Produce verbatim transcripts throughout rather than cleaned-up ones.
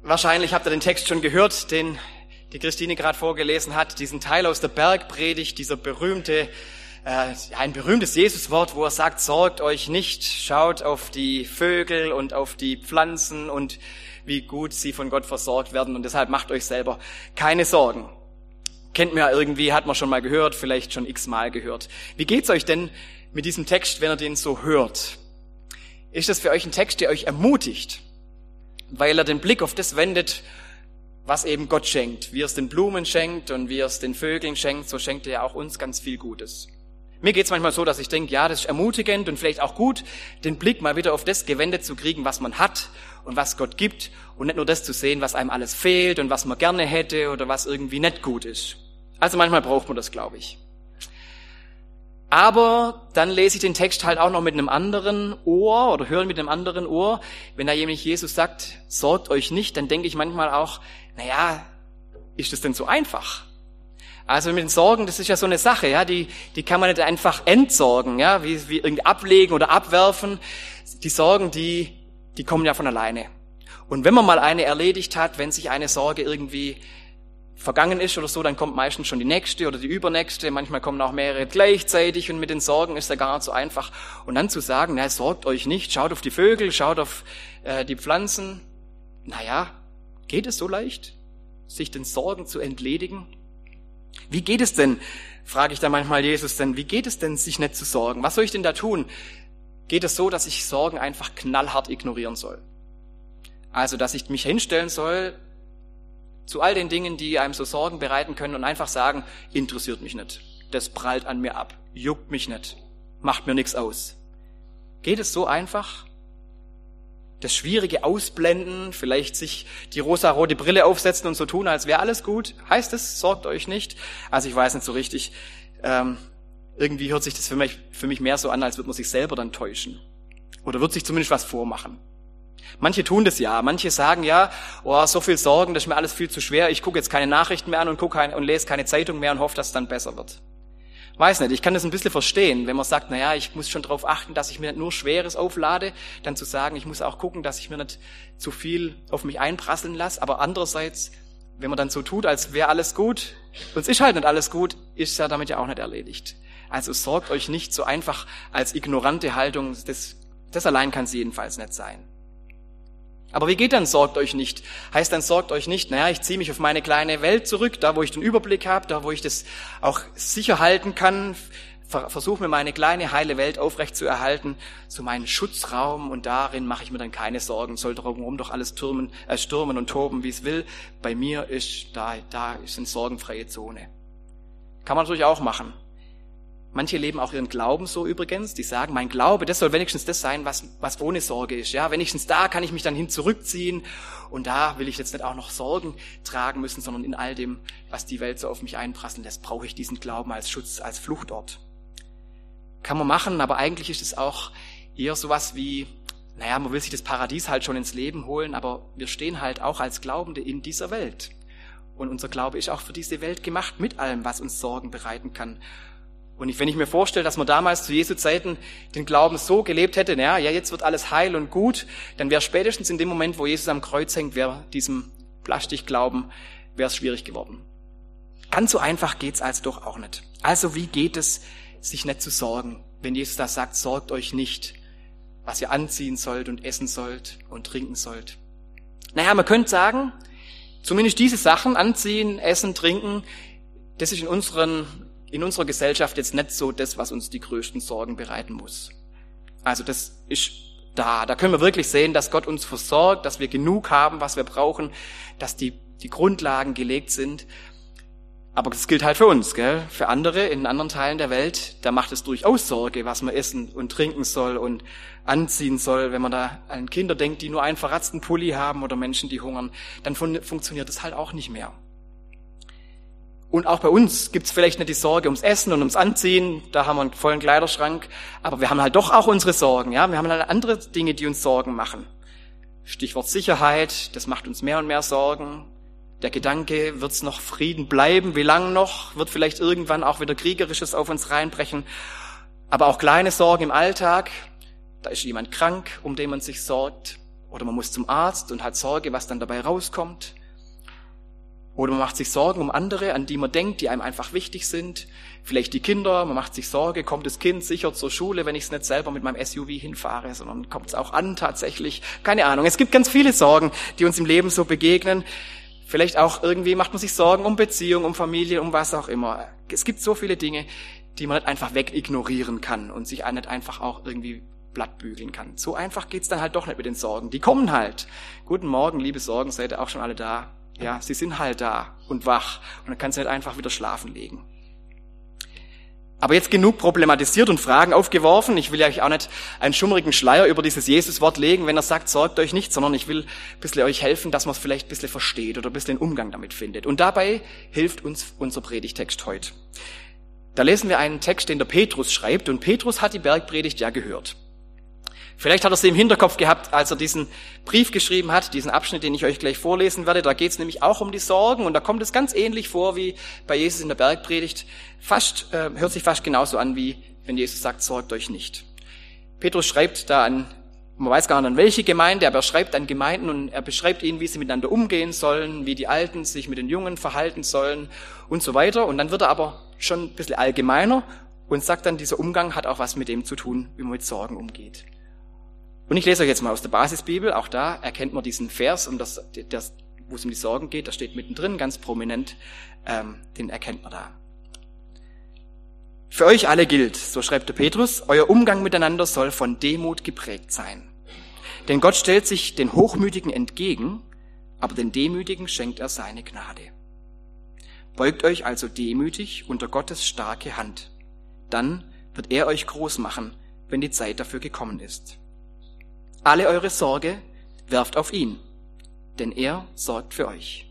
Wahrscheinlich habt ihr den Text schon gehört, den die Christine gerade vorgelesen hat, diesen Teil aus der Bergpredigt, dieser berühmte, äh, ein berühmtes Jesuswort, wo er sagt, sorgt euch nicht, schaut auf die Vögel und auf die Pflanzen und wie gut sie von Gott versorgt werden und deshalb macht euch selber keine Sorgen. Kennt man ja irgendwie, hat man schon mal gehört, vielleicht schon x-mal gehört. Wie geht's euch denn mit diesem Text, wenn ihr den so hört? Ist das für euch ein Text, der euch ermutigt, weil er den Blick auf das wendet, was eben Gott schenkt. Wie er es den Blumen schenkt und wie er es den Vögeln schenkt, so schenkt er ja auch uns ganz viel Gutes. Mir geht's manchmal so, dass ich denke, ja, das ist ermutigend und vielleicht auch gut, den Blick mal wieder auf das gewendet zu kriegen, was man hat und was Gott gibt und nicht nur das zu sehen, was einem alles fehlt und was man gerne hätte oder was irgendwie nicht gut ist. Also manchmal braucht man das, glaube ich. Aber dann lese ich den Text halt auch noch mit einem anderen Ohr oder höre mit einem anderen Ohr. Wenn da jemand Jesus sagt, sorgt euch nicht, dann denke ich manchmal auch, naja, ist das denn so einfach? Also mit den Sorgen, das ist ja so eine Sache, ja, die, die kann man nicht einfach entsorgen, ja, wie, wie irgendwie ablegen oder abwerfen. Die Sorgen, die, die kommen ja von alleine. Und wenn man mal eine erledigt hat, wenn sich eine Sorge irgendwie vergangen ist oder so, dann kommt meistens schon die nächste oder die übernächste. Manchmal kommen auch mehrere gleichzeitig und mit den Sorgen ist ja gar nicht so einfach. Und dann zu sagen, na, sorgt euch nicht, schaut auf die Vögel, schaut auf äh, die Pflanzen. Naja, geht es so leicht, sich den Sorgen zu entledigen? Wie geht es denn, frage ich da manchmal Jesus denn, wie geht es denn, sich nicht zu sorgen? Was soll ich denn da tun? Geht es so, dass ich Sorgen einfach knallhart ignorieren soll? Also, dass ich mich hinstellen soll zu all den Dingen, die einem so Sorgen bereiten können und einfach sagen, interessiert mich nicht. Das prallt an mir ab, juckt mich nicht, macht mir nichts aus. Geht es so einfach? Das Schwierige ausblenden, vielleicht sich die rosarote Brille aufsetzen und so tun, als wäre alles gut. Heißt es, sorgt euch nicht? Also ich weiß nicht so richtig. Ähm, irgendwie hört sich das für mich, für mich mehr so an, als würde man sich selber dann täuschen. Oder wird sich zumindest was vormachen. Manche tun das ja, manche sagen ja, oh, so viel Sorgen, das ist mir alles viel zu schwer, ich gucke jetzt keine Nachrichten mehr an und gucke kein, und lese keine Zeitung mehr und hoffe, dass es dann besser wird. Weiß nicht, ich kann das ein bisschen verstehen, wenn man sagt, naja, ich muss schon darauf achten, dass ich mir nicht nur Schweres auflade, dann zu sagen, ich muss auch gucken, dass ich mir nicht zu viel auf mich einprasseln lasse, aber andererseits, wenn man dann so tut, als wäre alles gut, und es ist halt nicht alles gut, ist ja damit ja auch nicht erledigt. Also sorgt euch nicht so einfach als ignorante Haltung, das, das allein kann es jedenfalls nicht sein. Aber wie geht dann sorgt euch nicht? Heißt dann sorgt euch nicht, naja, ich ziehe mich auf meine kleine Welt zurück, da wo ich den Überblick habe, da wo ich das auch sicher halten kann, versuche mir meine kleine heile Welt aufrecht zu erhalten, so meinen Schutzraum und darin mache ich mir dann keine Sorgen, soll drumherum doch alles türmen, äh, stürmen und toben, wie es will. Bei mir ist, da, da ist eine sorgenfreie Zone. Kann man natürlich auch machen. Manche leben auch ihren Glauben so übrigens, die sagen, mein Glaube, das soll wenigstens das sein, was, was ohne Sorge ist. Ja, wenigstens da kann ich mich dann hin zurückziehen und da will ich jetzt nicht auch noch Sorgen tragen müssen, sondern in all dem, was die Welt so auf mich einprasseln lässt, brauche ich diesen Glauben als Schutz, als Fluchtort. Kann man machen, aber eigentlich ist es auch eher sowas wie, naja, man will sich das Paradies halt schon ins Leben holen, aber wir stehen halt auch als Glaubende in dieser Welt. Und unser Glaube ist auch für diese Welt gemacht, mit allem, was uns Sorgen bereiten kann. Und wenn ich mir vorstelle, dass man damals zu Jesu Zeiten den Glauben so gelebt hätte, naja, ja, jetzt wird alles heil und gut, dann wäre spätestens in dem Moment, wo Jesus am Kreuz hängt, wäre diesem Plastikglauben, wäre es schwierig geworden. Ganz so einfach geht's also doch auch nicht. Also wie geht es, sich nicht zu sorgen, wenn Jesus da sagt, sorgt euch nicht, was ihr anziehen sollt und essen sollt und trinken sollt? Naja, man könnte sagen, zumindest diese Sachen, anziehen, essen, trinken, das ist in unseren in unserer Gesellschaft jetzt nicht so das, was uns die größten Sorgen bereiten muss. Also das ist da. Da können wir wirklich sehen, dass Gott uns versorgt, dass wir genug haben, was wir brauchen, dass die, die Grundlagen gelegt sind. Aber das gilt halt für uns, gell? Für andere in anderen Teilen der Welt, da macht es durchaus Sorge, was man essen und trinken soll und anziehen soll. Wenn man da an Kinder denkt, die nur einen verratzten Pulli haben oder Menschen, die hungern, dann fun- funktioniert das halt auch nicht mehr. Und auch bei uns gibt's vielleicht nicht die Sorge ums Essen und ums Anziehen, da haben wir einen vollen Kleiderschrank, aber wir haben halt doch auch unsere Sorgen, ja, wir haben halt andere Dinge, die uns Sorgen machen. Stichwort Sicherheit, das macht uns mehr und mehr Sorgen. Der Gedanke, wird's noch Frieden bleiben, wie lang noch, wird vielleicht irgendwann auch wieder Kriegerisches auf uns reinbrechen, aber auch kleine Sorgen im Alltag, da ist jemand krank, um den man sich sorgt, Oder man muss zum Arzt und hat Sorge, was dann dabei rauskommt. Oder man macht sich Sorgen um andere, an die man denkt, die einem einfach wichtig sind. Vielleicht die Kinder, man macht sich Sorge, kommt das Kind sicher zur Schule, wenn ich es nicht selber mit meinem S U V hinfahre, sondern kommt es auch an tatsächlich. Keine Ahnung, es gibt ganz viele Sorgen, die uns im Leben so begegnen. Vielleicht auch irgendwie macht man sich Sorgen um Beziehung, um Familie, um was auch immer. Es gibt so viele Dinge, die man nicht einfach wegignorieren kann und sich nicht einfach auch irgendwie blattbügeln kann. So einfach geht's dann halt doch nicht mit den Sorgen. Die kommen halt. Guten Morgen, liebe Sorgen, seid ihr auch schon alle da? Ja, sie sind halt da und wach und dann kannst du nicht einfach wieder schlafen legen. Aber jetzt genug problematisiert und Fragen aufgeworfen. Ich will euch auch nicht einen schummrigen Schleier über dieses Jesus-Wort legen, wenn er sagt, sorgt euch nicht, sondern ich will ein bisschen euch helfen, dass man es vielleicht ein bisschen versteht oder ein bisschen den Umgang damit findet. Und dabei hilft uns unser Predigtext heute. Da lesen wir einen Text, den der Petrus schreibt, und Petrus hat die Bergpredigt ja gehört. Vielleicht hat er sie im Hinterkopf gehabt, als er diesen Brief geschrieben hat, diesen Abschnitt, den ich euch gleich vorlesen werde. Da geht es nämlich auch um die Sorgen und da kommt es ganz ähnlich vor wie bei Jesus in der Bergpredigt. Fast, äh, hört sich fast genauso an, wie wenn Jesus sagt, sorgt euch nicht. Petrus schreibt da an, man weiß gar nicht an welche Gemeinde, aber er schreibt an Gemeinden und er beschreibt ihnen, wie sie miteinander umgehen sollen, wie die Alten sich mit den Jungen verhalten sollen und so weiter. Und dann wird er aber schon ein bisschen allgemeiner und sagt dann, dieser Umgang hat auch was mit dem zu tun, wie man mit Sorgen umgeht. Und ich lese euch jetzt mal aus der Basisbibel, auch da erkennt man diesen Vers, um das, das, wo es um die Sorgen geht, da steht mittendrin ganz prominent, ähm, den erkennt man da. Für euch alle gilt, so schreibt der Petrus, euer Umgang miteinander soll von Demut geprägt sein. Denn Gott stellt sich den Hochmütigen entgegen, aber den Demütigen schenkt er seine Gnade. Beugt euch also demütig unter Gottes starke Hand. Dann wird er euch groß machen, wenn die Zeit dafür gekommen ist. Alle eure Sorge werft auf ihn, denn er sorgt für euch.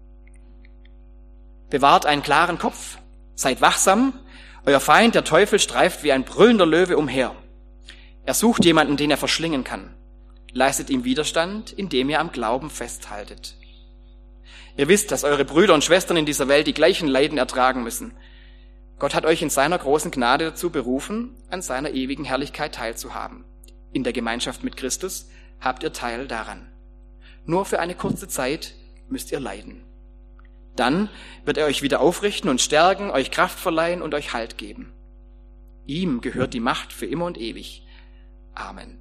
Bewahrt einen klaren Kopf, seid wachsam, euer Feind, der Teufel, streift wie ein brüllender Löwe umher. Er sucht jemanden, den er verschlingen kann. Leistet ihm Widerstand, indem ihr am Glauben festhaltet. Ihr wisst, dass eure Brüder und Schwestern in dieser Welt die gleichen Leiden ertragen müssen. Gott hat euch in seiner großen Gnade dazu berufen, an seiner ewigen Herrlichkeit teilzuhaben. In der Gemeinschaft mit Christus habt ihr Teil daran. Nur für eine kurze Zeit müsst ihr leiden. Dann wird er euch wieder aufrichten und stärken, euch Kraft verleihen und euch Halt geben. Ihm gehört die Macht für immer und ewig. Amen.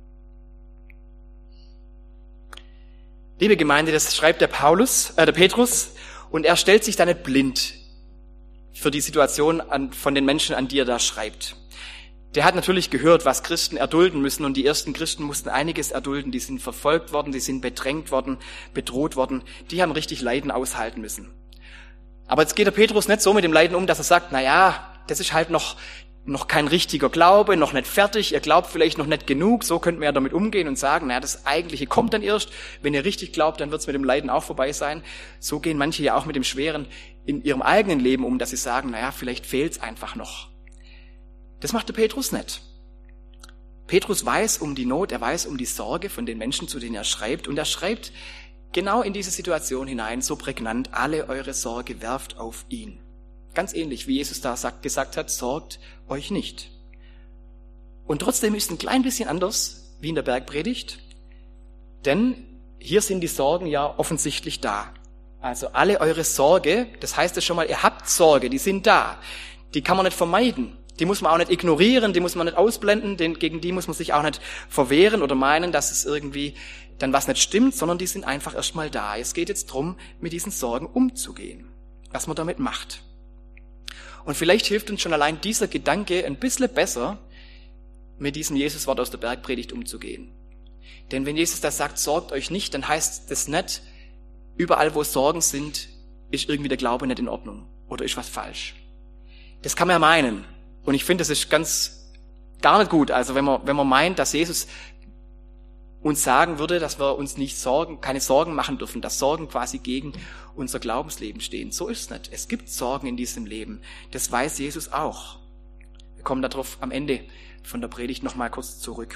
Liebe Gemeinde, das schreibt der Paulus, äh, der Petrus, und er stellt sich da nicht blind für die Situation an, von den Menschen, an die er da schreibt. Der hat natürlich gehört, was Christen erdulden müssen, und die ersten Christen mussten einiges erdulden. Die sind verfolgt worden, die sind bedrängt worden, bedroht worden. Die haben richtig Leiden aushalten müssen. Aber jetzt geht der Petrus nicht so mit dem Leiden um, dass er sagt, na ja, das ist halt noch noch kein richtiger Glaube, noch nicht fertig, ihr glaubt vielleicht noch nicht genug. So könnten wir ja damit umgehen und sagen, na ja, das Eigentliche kommt dann erst. Wenn ihr richtig glaubt, dann wird es mit dem Leiden auch vorbei sein. So gehen manche ja auch mit dem Schweren in ihrem eigenen Leben um, dass sie sagen, na ja, vielleicht fehlt's einfach noch. Das macht der Petrus nicht. Petrus weiß um die Not, er weiß um die Sorge von den Menschen, zu denen er schreibt. Und er schreibt genau in diese Situation hinein, so prägnant, alle eure Sorge werft auf ihn. Ganz ähnlich, wie Jesus da sagt, gesagt hat, sorgt euch nicht. Und trotzdem ist es ein klein bisschen anders, wie in der Bergpredigt. Denn hier sind die Sorgen ja offensichtlich da. Also alle eure Sorge, das heißt ja schon mal, ihr habt Sorge, die sind da. Die kann man nicht vermeiden. Die muss man auch nicht ignorieren, die muss man nicht ausblenden, denn gegen die muss man sich auch nicht verwehren oder meinen, dass es irgendwie dann was nicht stimmt, sondern die sind einfach erstmal da. Es geht jetzt drum, mit diesen Sorgen umzugehen, was man damit macht. Und vielleicht hilft uns schon allein dieser Gedanke ein bisschen besser, mit diesem Jesuswort aus der Bergpredigt umzugehen. Denn wenn Jesus da sagt, sorgt euch nicht, dann heißt das nicht, überall wo Sorgen sind, ist irgendwie der Glaube nicht in Ordnung oder ist was falsch. Das kann man ja meinen. Und ich finde, das ist ganz, gar nicht gut. Also wenn man, wenn man meint, dass Jesus uns sagen würde, dass wir uns nicht Sorgen, keine Sorgen machen dürfen, dass Sorgen quasi gegen unser Glaubensleben stehen. So ist es nicht. Es gibt Sorgen in diesem Leben. Das weiß Jesus auch. Wir kommen darauf am Ende von der Predigt nochmal kurz zurück.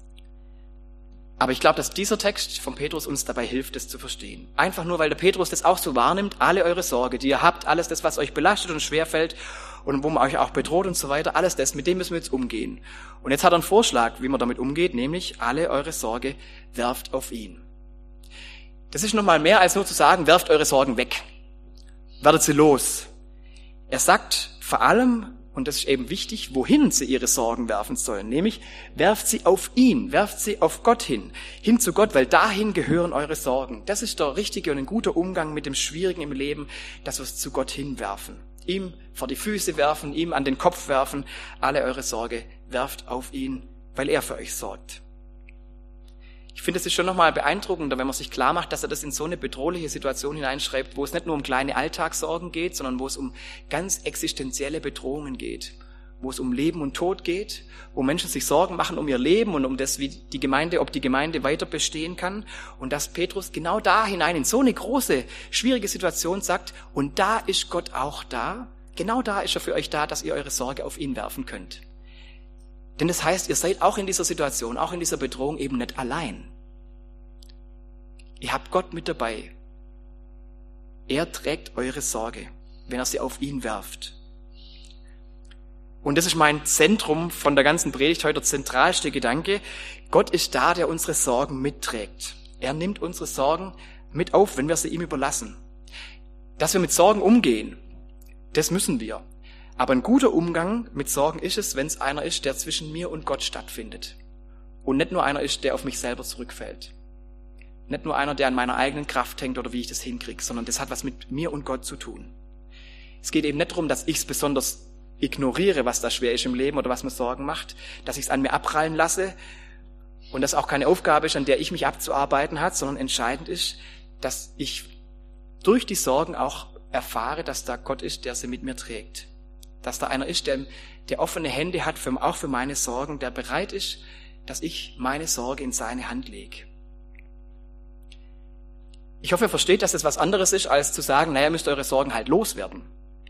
Aber ich glaube, dass dieser Text von Petrus uns dabei hilft, das zu verstehen. Einfach nur, weil der Petrus das auch so wahrnimmt, alle eure Sorge, die ihr habt, alles das, was euch belastet und schwerfällt und wo man euch auch bedroht und so weiter, alles das, mit dem müssen wir jetzt umgehen. Und jetzt hat er einen Vorschlag, wie man damit umgeht, nämlich alle eure Sorge werft auf ihn. Das ist nochmal mehr als nur zu sagen, werft eure Sorgen weg. Werdet sie los. Er sagt vor allem, und das ist eben wichtig, wohin sie ihre Sorgen werfen sollen. Nämlich, werft sie auf ihn, werft sie auf Gott hin. Hin zu Gott, weil dahin gehören eure Sorgen. Das ist der richtige und ein guter Umgang mit dem Schwierigen im Leben, dass wir es zu Gott hinwerfen. Ihm vor die Füße werfen, ihm an den Kopf werfen. Alle eure Sorge werft auf ihn, weil er für euch sorgt. Ich finde, es ist schon nochmal beeindruckender, wenn man sich klar macht, dass er das in so eine bedrohliche Situation hineinschreibt, wo es nicht nur um kleine Alltagssorgen geht, sondern wo es um ganz existenzielle Bedrohungen geht, wo es um Leben und Tod geht, wo Menschen sich Sorgen machen um ihr Leben und um das, wie die Gemeinde, ob die Gemeinde weiter bestehen kann, und dass Petrus genau da hinein in so eine große, schwierige Situation sagt, und da ist Gott auch da, genau da ist er für euch da, dass ihr eure Sorge auf ihn werfen könnt. Denn das heißt, ihr seid auch in dieser Situation, auch in dieser Bedrohung eben nicht allein. Ihr habt Gott mit dabei. Er trägt eure Sorge, wenn er sie auf ihn werft. Und das ist mein Zentrum von der ganzen Predigt heute, der zentralste Gedanke. Gott ist da, der unsere Sorgen mitträgt. Er nimmt unsere Sorgen mit auf, wenn wir sie ihm überlassen. Dass wir mit Sorgen umgehen, das müssen wir. Aber ein guter Umgang mit Sorgen ist es, wenn es einer ist, der zwischen mir und Gott stattfindet. Und nicht nur einer ist, der auf mich selber zurückfällt. Nicht nur einer, der an meiner eigenen Kraft hängt oder wie ich das hinkriege, sondern das hat was mit mir und Gott zu tun. Es geht eben nicht darum, dass ich es besonders ignoriere, was da schwer ist im Leben oder was mir Sorgen macht, dass ich es an mir abprallen lasse und das auch keine Aufgabe ist, an der ich mich abzuarbeiten habe, sondern entscheidend ist, dass ich durch die Sorgen auch erfahre, dass da Gott ist, der sie mit mir trägt. Dass da einer ist, der, der offene Hände hat, für, auch für meine Sorgen, der bereit ist, dass ich meine Sorge in seine Hand lege. Ich hoffe, ihr versteht, dass das was anderes ist, als zu sagen, naja, müsst eure Sorgen halt loswerden.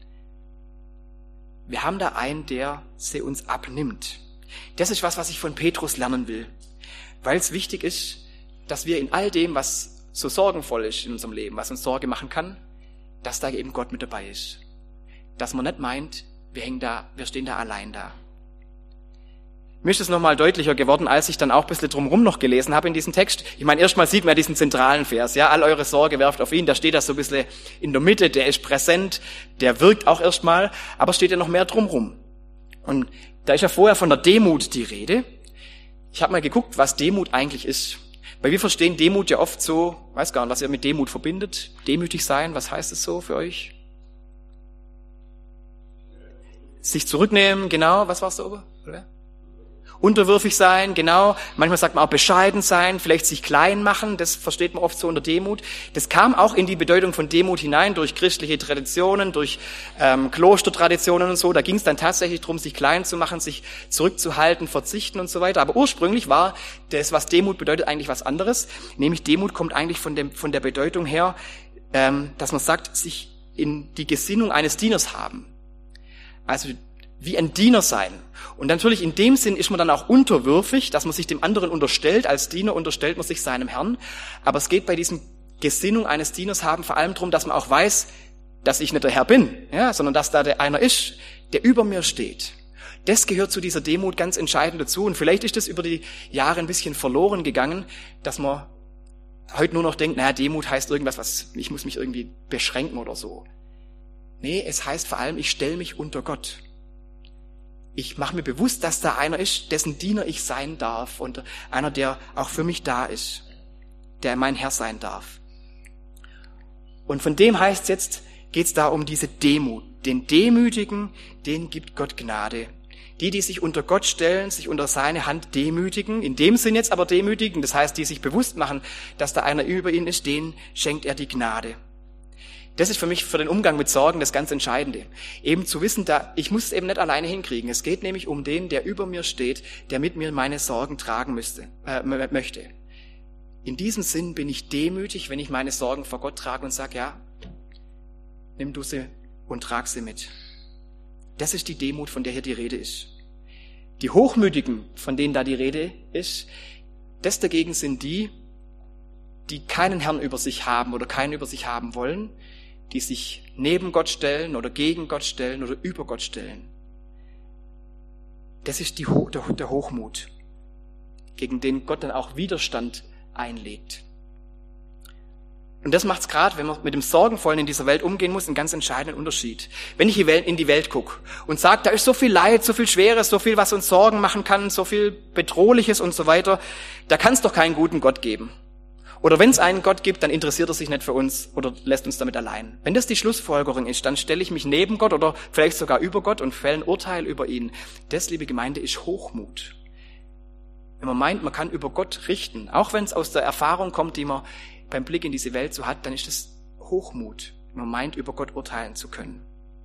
Wir haben da einen, der sie uns abnimmt. Das ist was, was ich von Petrus lernen will. Weil es wichtig ist, dass wir in all dem, was so sorgenvoll ist in unserem Leben, was uns Sorge machen kann, dass da eben Gott mit dabei ist. Dass man nicht meint, wir hängen da, wir stehen da allein da. Mir ist es nochmal deutlicher geworden, als ich dann auch ein bisschen drumherum noch gelesen habe in diesem Text. Ich meine, erstmal sieht man diesen zentralen Vers, ja, all eure Sorge werft auf ihn, da steht das so ein bisschen in der Mitte, der ist präsent, der wirkt auch erstmal, aber steht ja noch mehr drumherum. Und da ist ja vorher von der Demut die Rede. Ich habe mal geguckt, was Demut eigentlich ist. Weil wir verstehen Demut ja oft so, weiß gar nicht, was ihr mit Demut verbindet. Demütig sein, was heißt es so für euch? Sich zurücknehmen, genau, was war's da oben? Oder? Unterwürfig sein, genau. Manchmal sagt man auch bescheiden sein, vielleicht sich klein machen, das versteht man oft so unter Demut. Das kam auch in die Bedeutung von Demut hinein durch christliche Traditionen, durch ähm, Klostertraditionen und so. Da ging es dann tatsächlich darum, sich klein zu machen, sich zurückzuhalten, verzichten und so weiter. Aber ursprünglich war das, was Demut bedeutet, eigentlich was anderes. Nämlich Demut kommt eigentlich von dem von der Bedeutung her, ähm, dass man sagt, sich in die Gesinnung eines Dieners haben. Also wie ein Diener sein. Und natürlich in dem Sinn ist man dann auch unterwürfig, dass man sich dem anderen unterstellt. Als Diener unterstellt man sich seinem Herrn. Aber es geht bei diesem Gesinnung eines Dieners haben vor allem darum, dass man auch weiß, dass ich nicht der Herr bin, ja, sondern dass da der einer ist, der über mir steht. Das gehört zu dieser Demut ganz entscheidend dazu. Und vielleicht ist das über die Jahre ein bisschen verloren gegangen, dass man heute nur noch denkt, naja, Demut heißt irgendwas, was ich muss mich irgendwie beschränken oder so. Nee, es heißt vor allem, ich stelle mich unter Gott. Ich mache mir bewusst, dass da einer ist, dessen Diener ich sein darf und einer, der auch für mich da ist, der mein Herr sein darf. Und von dem heißt jetzt, geht es da um diese Demut. Den Demütigen, denen gibt Gott Gnade. Die, die sich unter Gott stellen, sich unter seine Hand demütigen, in dem Sinn jetzt aber demütigen, das heißt, die sich bewusst machen, dass da einer über ihnen ist, denen schenkt er die Gnade. Das ist für mich für den Umgang mit Sorgen das ganz Entscheidende. Eben zu wissen, da ich muss es eben nicht alleine hinkriegen. Es geht nämlich um den, der über mir steht, der mit mir meine Sorgen tragen müsste, äh, möchte. In diesem Sinn bin ich demütig, wenn ich meine Sorgen vor Gott trage und sage, ja, nimm du sie und trag sie mit. Das ist die Demut, von der hier die Rede ist. Die Hochmütigen, von denen da die Rede ist, das dagegen sind die, die keinen Herrn über sich haben oder keinen über sich haben wollen, die sich neben Gott stellen oder gegen Gott stellen oder über Gott stellen. Das ist die Ho- der, der Hochmut, gegen den Gott dann auch Widerstand einlegt. Und das macht es gerade, wenn man mit dem Sorgenvollen in dieser Welt umgehen muss, einen ganz entscheidenden Unterschied. Wenn ich in die Welt gucke und sage, da ist so viel Leid, so viel Schweres, so viel, was uns Sorgen machen kann, so viel Bedrohliches und so weiter, da kann es doch keinen guten Gott geben. Oder wenn es einen Gott gibt, dann interessiert er sich nicht für uns oder lässt uns damit allein. Wenn das die Schlussfolgerung ist, dann stelle ich mich neben Gott oder vielleicht sogar über Gott und fälle ein Urteil über ihn. Das, liebe Gemeinde, ist Hochmut. Wenn man meint, man kann über Gott richten, auch wenn es aus der Erfahrung kommt, die man beim Blick in diese Welt so hat, dann ist das Hochmut. Man meint, über Gott urteilen zu können.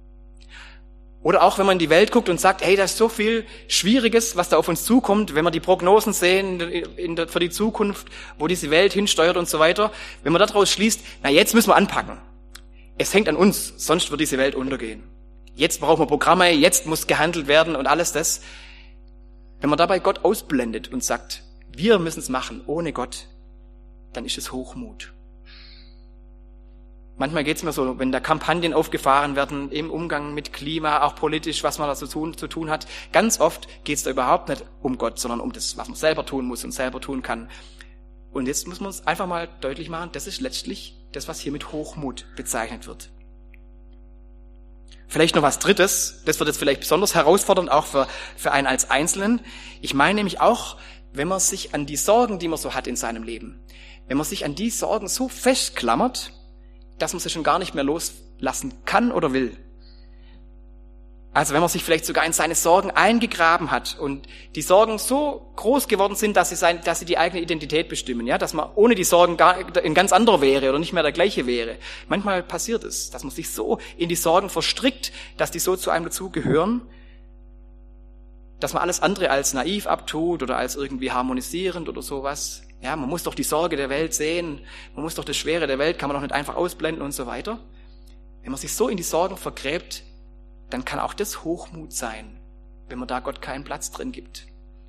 Oder auch, wenn man in die Welt guckt und sagt, hey, da ist so viel Schwieriges, was da auf uns zukommt, wenn wir die Prognosen sehen in der, für die Zukunft, wo diese Welt hinsteuert und so weiter, wenn man daraus schließt, na jetzt müssen wir anpacken. Es hängt an uns, sonst wird diese Welt untergehen. Jetzt brauchen wir Programme, jetzt muss gehandelt werden und alles das. Wenn man dabei Gott ausblendet und sagt, wir müssen es machen, ohne Gott, dann ist es Hochmut. Manchmal geht es mir so, wenn da Kampagnen aufgefahren werden im Umgang mit Klima, auch politisch, was man da zu tun, zu tun hat. Ganz oft geht es da überhaupt nicht um Gott, sondern um das, was man selber tun muss und selber tun kann. Und jetzt muss man es einfach mal deutlich machen, das ist letztlich das, was hier mit Hochmut bezeichnet wird. Vielleicht noch was Drittes, das wird jetzt vielleicht besonders herausfordernd, auch für, für einen als Einzelnen. Ich meine nämlich auch, wenn man sich an die Sorgen, die man so hat in seinem Leben, wenn man sich an die Sorgen so festklammert, dass man sie schon gar nicht mehr loslassen kann oder will. Also wenn man sich vielleicht sogar in seine Sorgen eingegraben hat und die Sorgen so groß geworden sind, dass sie, sein, dass sie die eigene Identität bestimmen, ja, dass man ohne die Sorgen gar ein ganz anderer wäre oder nicht mehr der gleiche wäre. Manchmal passiert es, dass man sich so in die Sorgen verstrickt, dass die so zu einem dazugehören, dass man alles andere als naiv abtut oder als irgendwie harmonisierend oder sowas. Ja, man muss doch die Sorge der Welt sehen, man muss doch das Schwere der Welt, kann man doch nicht einfach ausblenden und so weiter. Wenn man sich so in die Sorgen vergräbt, dann kann auch das Hochmut sein, wenn man da Gott keinen Platz drin gibt.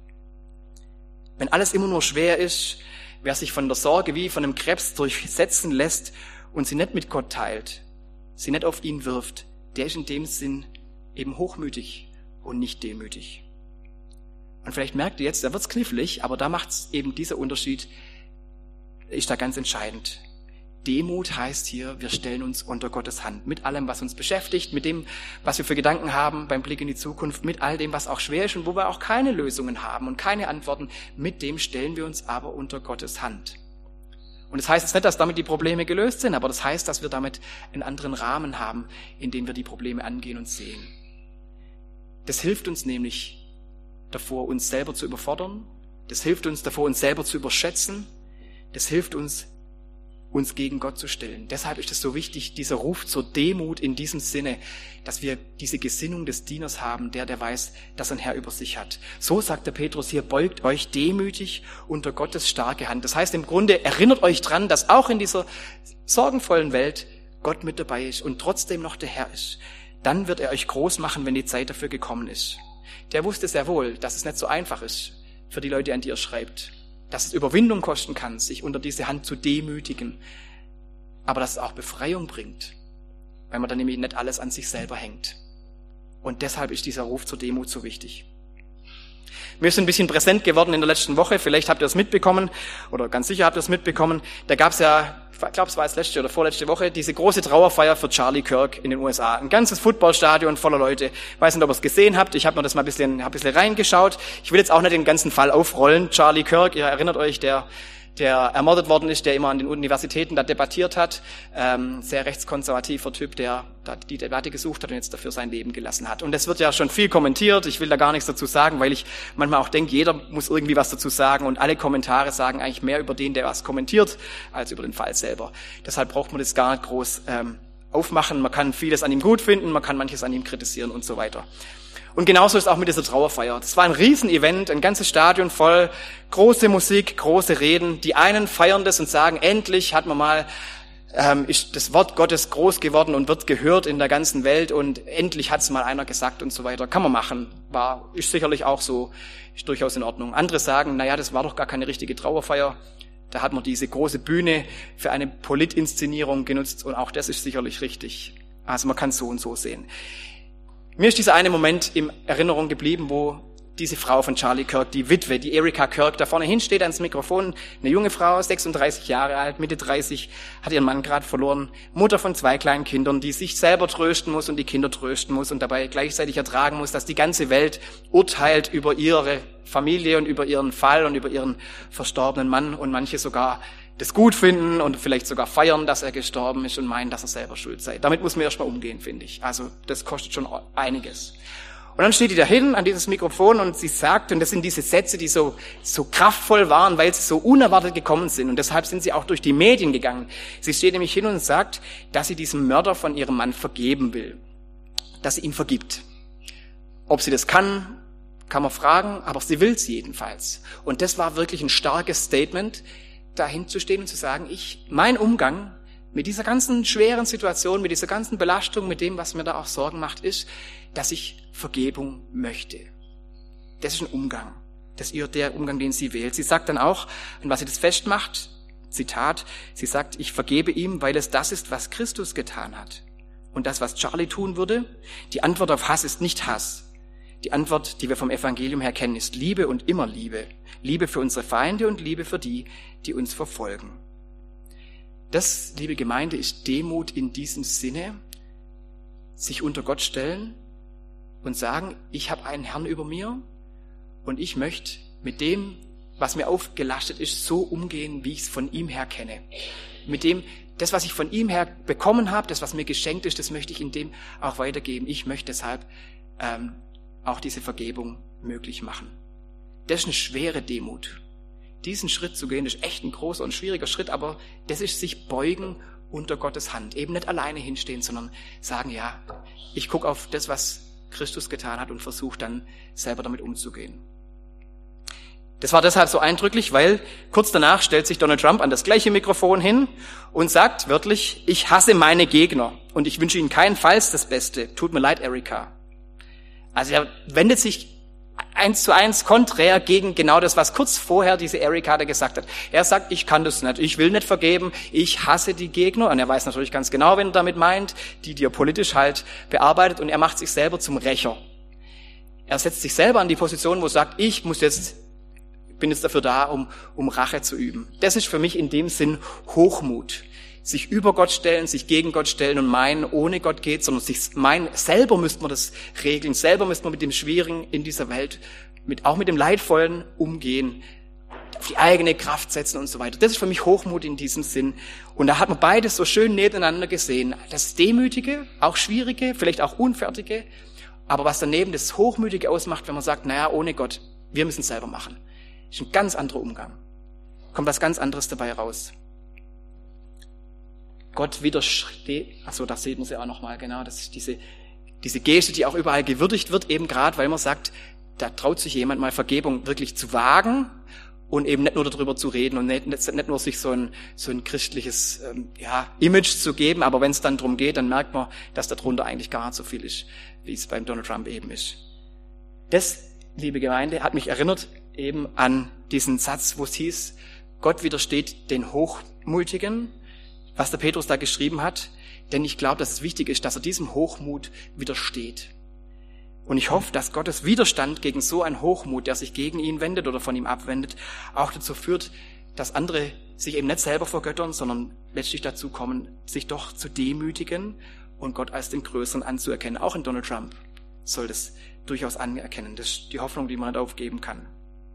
Wenn alles immer nur schwer ist, wer sich von der Sorge wie von einem Krebs durchsetzen lässt und sie nicht mit Gott teilt, sie nicht auf ihn wirft, der ist in dem Sinn eben hochmütig und nicht demütig. Und vielleicht merkt ihr jetzt, da wird's knifflig, aber da macht's eben dieser Unterschied, ist da ganz entscheidend. Demut heißt hier, wir stellen uns unter Gottes Hand. Mit allem, was uns beschäftigt, mit dem, was wir für Gedanken haben beim Blick in die Zukunft, mit all dem, was auch schwer ist und wo wir auch keine Lösungen haben und keine Antworten, mit dem stellen wir uns aber unter Gottes Hand. Und das heißt jetzt nicht, dass damit die Probleme gelöst sind, aber das heißt, dass wir damit einen anderen Rahmen haben, in dem wir die Probleme angehen und sehen. Das hilft uns nämlich davor, uns selber zu überfordern. Das hilft uns davor, uns selber zu überschätzen. Das hilft uns, uns gegen Gott zu stellen. Deshalb ist es so wichtig, dieser Ruf zur Demut in diesem Sinne, dass wir diese Gesinnung des Dieners haben, der, der weiß, dass ein Herr über sich hat. So sagt der Petrus hier, beugt euch demütig unter Gottes starke Hand. Das heißt im Grunde, erinnert euch dran, dass auch in dieser sorgenvollen Welt Gott mit dabei ist und trotzdem noch der Herr ist. Dann wird er euch groß machen, wenn die Zeit dafür gekommen ist. Der wusste sehr wohl, dass es nicht so einfach ist für die Leute, an die er schreibt. Dass es Überwindung kosten kann, sich unter diese Hand zu demütigen. Aber dass es auch Befreiung bringt, weil man dann nämlich nicht alles an sich selber hängt. Und deshalb ist dieser Ruf zur Demut so wichtig. Mir ist ein bisschen präsent geworden in der letzten Woche, vielleicht habt ihr es mitbekommen, oder ganz sicher habt ihr es mitbekommen, da gab es ja, ich glaube es war jetzt letzte oder vorletzte Woche, diese große Trauerfeier für Charlie Kirk in den U S A. Ein ganzes Footballstadion voller Leute. Ich weiß nicht, ob ihr es gesehen habt, ich habe mir das mal ein bisschen, ein bisschen reingeschaut. Ich will jetzt auch nicht den ganzen Fall aufrollen. Charlie Kirk, ihr erinnert euch, der der ermordet worden ist, der immer an den Universitäten da debattiert hat, ähm, sehr rechtskonservativer Typ, der da die Debatte gesucht hat und jetzt dafür sein Leben gelassen hat. Und das wird ja schon viel kommentiert, ich will da gar nichts dazu sagen, weil ich manchmal auch denke, jeder muss irgendwie was dazu sagen und alle Kommentare sagen eigentlich mehr über den, der was kommentiert, als über den Fall selber. Deshalb braucht man das gar nicht groß ähm, aufmachen, man kann vieles an ihm gut finden, man kann manches an ihm kritisieren und so weiter. Und genauso ist auch mit dieser Trauerfeier. Das war ein Riesenevent, ein ganzes Stadion voll, große Musik, große Reden. Die einen feiern das und sagen, endlich hat man mal, ähm, ist das Wort Gottes groß geworden und wird gehört in der ganzen Welt und endlich hat es mal einer gesagt und so weiter. Kann man machen, war, ist sicherlich auch so, ist durchaus in Ordnung. Andere sagen, naja, das war doch gar keine richtige Trauerfeier. Da hat man diese große Bühne für eine Politinszenierung genutzt und auch das ist sicherlich richtig. Also man kann es so und so sehen. Mir ist dieser eine Moment in Erinnerung geblieben, wo diese Frau von Charlie Kirk, die Witwe, die Erika Kirk, da vorne hin steht ans Mikrofon, eine junge Frau, sechsunddreißig Jahre alt, Mitte dreißig, hat ihren Mann gerade verloren, Mutter von zwei kleinen Kindern, die sich selber trösten muss und die Kinder trösten muss und dabei gleichzeitig ertragen muss, dass die ganze Welt urteilt über ihre Familie und über ihren Fall und über ihren verstorbenen Mann und manche sogar das gut finden und vielleicht sogar feiern, dass er gestorben ist und meinen, dass er selber schuld sei. Damit muss man erstmal umgehen, finde ich. Also das kostet schon einiges. Und dann steht die da hin an dieses Mikrofon und sie sagt, und das sind diese Sätze, die so, so kraftvoll waren, weil sie so unerwartet gekommen sind. Und deshalb sind sie auch durch die Medien gegangen. Sie steht nämlich hin und sagt, dass sie diesem Mörder von ihrem Mann vergeben will. Dass sie ihm vergibt. Ob sie das kann, kann man fragen, aber sie will es jedenfalls. Und das war wirklich ein starkes Statement, dahin zu stehen und zu sagen, ich, mein Umgang mit dieser ganzen schweren Situation, mit dieser ganzen Belastung, mit dem, was mir da auch Sorgen macht, ist, dass ich Vergebung möchte. Das ist ein Umgang. Das ist der Umgang, den sie wählt. Sie sagt dann auch, an was sie das festmacht, Zitat, sie sagt, ich vergebe ihm, weil es das ist, was Christus getan hat. Und das, was Charlie tun würde, die Antwort auf Hass ist nicht Hass. Die Antwort, die wir vom Evangelium her kennen, ist Liebe und immer Liebe. Liebe für unsere Feinde und Liebe für die, die uns verfolgen. Das, liebe Gemeinde, ist Demut in diesem Sinne, sich unter Gott stellen und sagen, ich habe einen Herrn über mir und ich möchte mit dem, was mir aufgelastet ist, so umgehen, wie ich es von ihm her kenne. Mit dem, das, was ich von ihm her bekommen habe, das, was mir geschenkt ist, das möchte ich in dem auch weitergeben. Ich möchte deshalb ähm, auch diese Vergebung möglich machen. Das ist eine schwere Demut. Diesen Schritt zu gehen, ist echt ein großer und schwieriger Schritt, aber das ist sich beugen unter Gottes Hand. Eben nicht alleine hinstehen, sondern sagen, ja, ich gucke auf das, was Christus getan hat und versuche dann selber damit umzugehen. Das war deshalb so eindrücklich, weil kurz danach stellt sich Donald Trump an das gleiche Mikrofon hin und sagt wörtlich, ich hasse meine Gegner und ich wünsche ihnen keinenfalls das Beste. Tut mir leid, Erika. Also er wendet sich eins zu eins konträr gegen genau das, was kurz vorher diese Erika da gesagt hat. Er sagt, ich kann das nicht, ich will nicht vergeben, ich hasse die Gegner. Und er weiß natürlich ganz genau, wen er damit meint, die, die er politisch halt bearbeitet. Und er macht sich selber zum Rächer. Er setzt sich selber an die Position, wo er sagt, ich muss jetzt, bin jetzt dafür da, um, um Rache zu üben. Das ist für mich in dem Sinn Hochmut. Sich über Gott stellen, sich gegen Gott stellen und meinen, ohne Gott geht, sondern sich meinen, selber müsste man das regeln, selber müsste man mit dem Schwierigen in dieser Welt, mit, auch mit dem Leidvollen umgehen, auf die eigene Kraft setzen und so weiter. Das ist für mich Hochmut in diesem Sinn. Und da hat man beides so schön nebeneinander gesehen. Das Demütige, auch Schwierige, vielleicht auch Unfertige, aber was daneben das Hochmütige ausmacht, wenn man sagt, naja, ohne Gott, wir müssen es selber machen. Das ist ein ganz anderer Umgang. Kommt was ganz anderes dabei raus. Gott widersteht, achso, da sieht man sie auch nochmal, genau, das ist diese, diese Geste, die auch überall gewürdigt wird, eben gerade, weil man sagt, da traut sich jemand mal Vergebung wirklich zu wagen und eben nicht nur darüber zu reden und nicht, nicht nur sich so ein, so ein christliches ähm, ja, Image zu geben, aber wenn es dann darum geht, dann merkt man, dass darunter eigentlich gar nicht so viel ist, wie es beim Donald Trump eben ist. Das, liebe Gemeinde, hat mich erinnert eben an diesen Satz, wo es hieß, Gott widersteht den Hochmütigen, was der Petrus da geschrieben hat, denn ich glaube, dass es wichtig ist, dass er diesem Hochmut widersteht. Und ich hoffe, dass Gottes Widerstand gegen so einen Hochmut, der sich gegen ihn wendet oder von ihm abwendet, auch dazu führt, dass andere sich eben nicht selber vergöttern, sondern letztlich dazu kommen, sich doch zu demütigen und Gott als den Größeren anzuerkennen. Auch in Donald Trump soll das durchaus anerkennen. Das ist die Hoffnung, die man nicht aufgeben kann.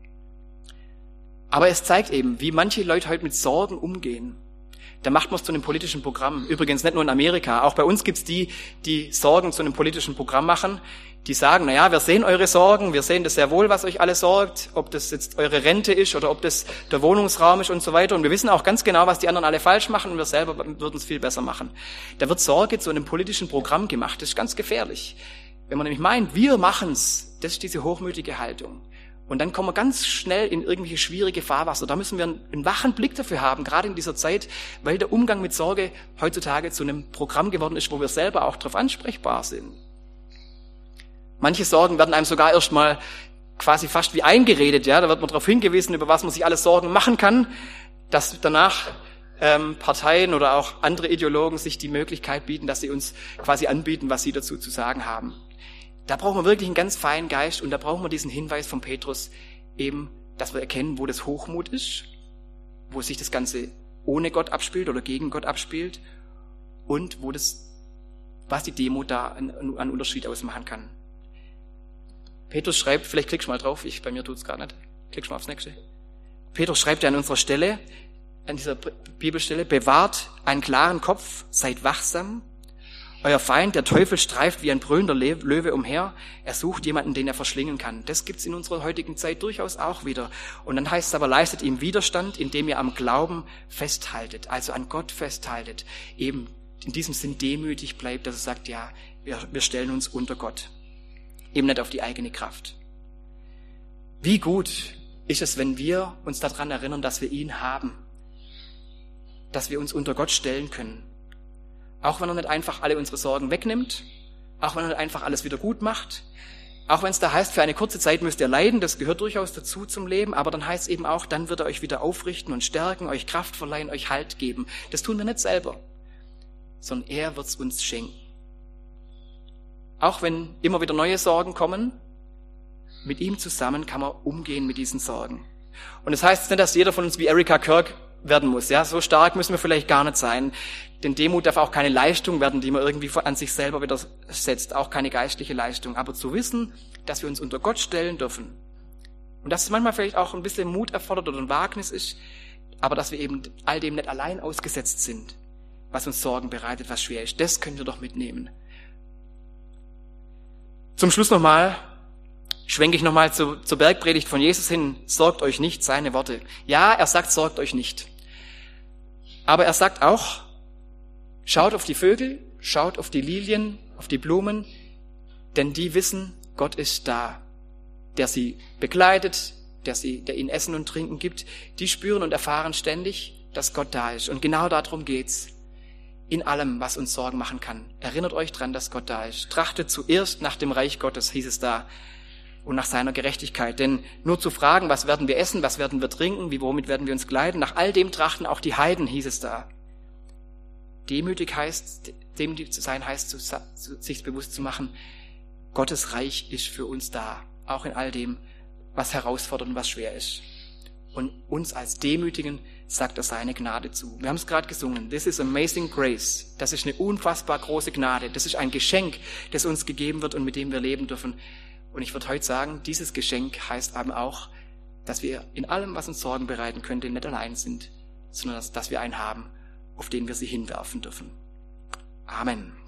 Aber es zeigt eben, wie manche Leute heute mit Sorgen umgehen. Da macht man es zu einem politischen Programm. Übrigens nicht nur in Amerika. Auch bei uns gibt's die, die Sorgen zu einem politischen Programm machen. Die sagen, na ja, wir sehen eure Sorgen, wir sehen das sehr wohl, was euch alles sorgt, ob das jetzt eure Rente ist oder ob das der Wohnungsraum ist und so weiter. Und wir wissen auch ganz genau, was die anderen alle falsch machen und wir selber würden es viel besser machen. Da wird Sorge zu einem politischen Programm gemacht. Das ist ganz gefährlich. Wenn man nämlich meint, wir machen's, das ist diese hochmütige Haltung. Und dann kommen wir ganz schnell in irgendwelche schwierige Fahrwasser. Da müssen wir einen wachen Blick dafür haben, gerade in dieser Zeit, weil der Umgang mit Sorge heutzutage zu einem Programm geworden ist, wo wir selber auch drauf ansprechbar sind. Manche Sorgen werden einem sogar erstmal quasi fast wie eingeredet, ja. Da wird man darauf hingewiesen, über was man sich alles Sorgen machen kann, dass danach ähm, Parteien oder auch andere Ideologen sich die Möglichkeit bieten, dass sie uns quasi anbieten, was sie dazu zu sagen haben. Da brauchen wir wirklich einen ganz feinen Geist und da brauchen wir diesen Hinweis von Petrus eben, dass wir erkennen, wo das Hochmut ist, wo sich das Ganze ohne Gott abspielt oder gegen Gott abspielt und wo das, was die Demut da an, an Unterschied ausmachen kann. Petrus schreibt, vielleicht klickst du mal drauf, ich, bei mir tut's gerade nicht, klickst mal aufs nächste. Petrus schreibt ja an unserer Stelle, an dieser Bibelstelle, bewahrt einen klaren Kopf, seid wachsam. Euer Feind, der Teufel, streift wie ein brüllender Löwe umher. Er sucht jemanden, den er verschlingen kann. Das gibt's in unserer heutigen Zeit durchaus auch wieder. Und dann heißt es aber, leistet ihm Widerstand, indem ihr am Glauben festhaltet, also an Gott festhaltet. Eben in diesem Sinn demütig bleibt, dass er sagt, ja, wir, wir stellen uns unter Gott. Eben nicht auf die eigene Kraft. Wie gut ist es, wenn wir uns daran erinnern, dass wir ihn haben. Dass wir uns unter Gott stellen können. Auch wenn er nicht einfach alle unsere Sorgen wegnimmt, auch wenn er nicht einfach alles wieder gut macht, auch wenn es da heißt, für eine kurze Zeit müsst ihr leiden, das gehört durchaus dazu zum Leben, aber dann heißt es eben auch, dann wird er euch wieder aufrichten und stärken, euch Kraft verleihen, euch Halt geben. Das tun wir nicht selber, sondern er wird es uns schenken. Auch wenn immer wieder neue Sorgen kommen, mit ihm zusammen kann man umgehen mit diesen Sorgen. Und das heißt nicht, dass jeder von uns wie Erika Kirk werden muss. Ja, so stark müssen wir vielleicht gar nicht sein. Denn Demut darf auch keine Leistung werden, die man irgendwie an sich selber wieder setzt. Auch keine geistliche Leistung. Aber zu wissen, dass wir uns unter Gott stellen dürfen. Und dass es manchmal vielleicht auch ein bisschen Mut erfordert oder ein Wagnis ist. Aber dass wir eben all dem nicht allein ausgesetzt sind, was uns Sorgen bereitet, was schwer ist. Das können wir doch mitnehmen. Zum Schluss nochmal, schwenke ich nochmal zu, zur Bergpredigt von Jesus hin. Sorgt euch nicht, seine Worte. Ja, er sagt, sorgt euch nicht. Aber er sagt auch, schaut auf die Vögel, schaut auf die Lilien, auf die Blumen, denn die wissen, Gott ist da, der sie begleitet, der, sie, der ihnen Essen und Trinken gibt. Die spüren und erfahren ständig, dass Gott da ist. Und genau darum geht's. In allem, was uns Sorgen machen kann. Erinnert euch dran, dass Gott da ist. Trachtet zuerst nach dem Reich Gottes, hieß es da, und nach seiner Gerechtigkeit. Denn nur zu fragen, was werden wir essen, was werden wir trinken, wie, womit werden wir uns kleiden, nach all dem trachten auch die Heiden, hieß es da. Demütig heißt, demütig zu sein heißt, sich bewusst zu machen, Gottes Reich ist für uns da, auch in all dem, was herausfordert und was schwer ist. Und uns als Demütigen sagt er seine Gnade zu. Wir haben es gerade gesungen. This is amazing grace. Das ist eine unfassbar große Gnade. Das ist ein Geschenk, das uns gegeben wird und mit dem wir leben dürfen. Und ich würde heute sagen, dieses Geschenk heißt eben auch, dass wir in allem, was uns Sorgen bereiten könnte, nicht allein sind, sondern dass, dass wir einen haben, auf den wir sie hinwerfen dürfen. Amen.